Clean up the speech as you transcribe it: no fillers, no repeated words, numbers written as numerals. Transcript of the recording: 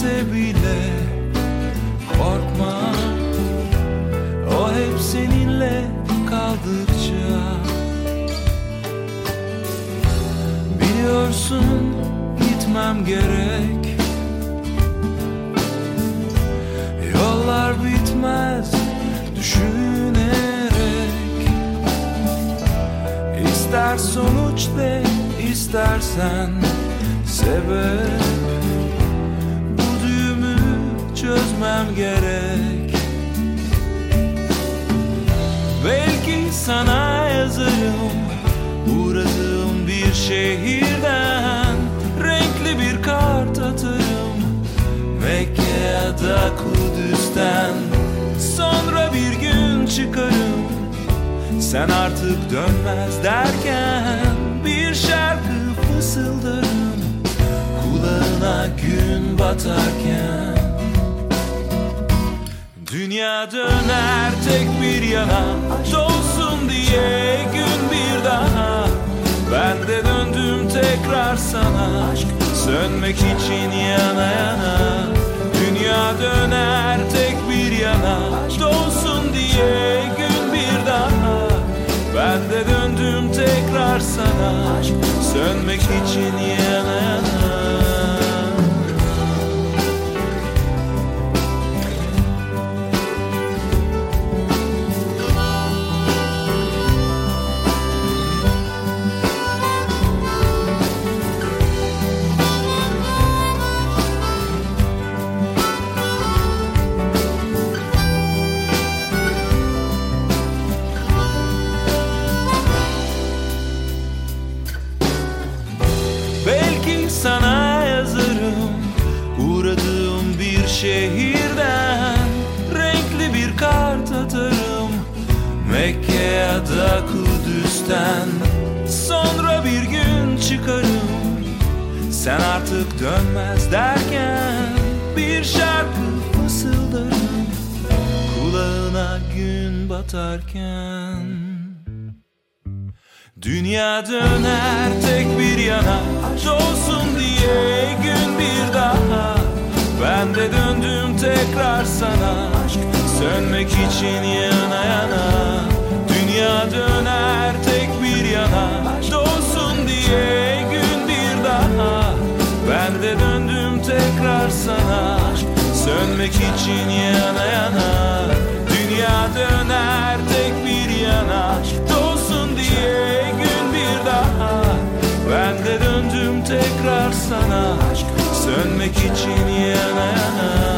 gitse bile korkma, o hep seninle kaldıkça. Biliyorsun gitmem gerek, yollar bitmez düşünerek. İster sonuç de istersen sebep, bu düğümü çözmem gerek. Belki sana yazarım uğradığım bir şehirden, renkli bir kart atarım Mekke ya da Kudüs'ten. Sonra bir gün çıkarım, sen artık dönmez derken, bir şarkı fısıldarım kulağına gün batarken. Dünya döner tek bir yana, dolsun diye gün bir daha. Ben de döndüm tekrar sana, sönmek için yana yana. Dünya döner tek bir yana, dolsun diye gün bir daha. Ben de döndüm tekrar sana, sönmek için yana yana. Sana yazarım uğradığım bir şehirden, renkli bir kart atarım Mekke ya da Kudüs'ten. Sonra bir gün çıkarım, sen artık dönmez derken, bir şarkı fısıldarım kulağına gün batarken. Dünya döner tek bir yana, dolsun diye gün bir daha. Ben de döndüm tekrar sana, sönmek için yana yana. Dünya döner tek bir yana, dolsun diye gün bir daha. Ben de döndüm tekrar sana, sönmek için yana yana. Dünya döner tek bir yana, dolsun diye gün bir daha. Ben de döndüm tekrar sana, sönmek için yana yana.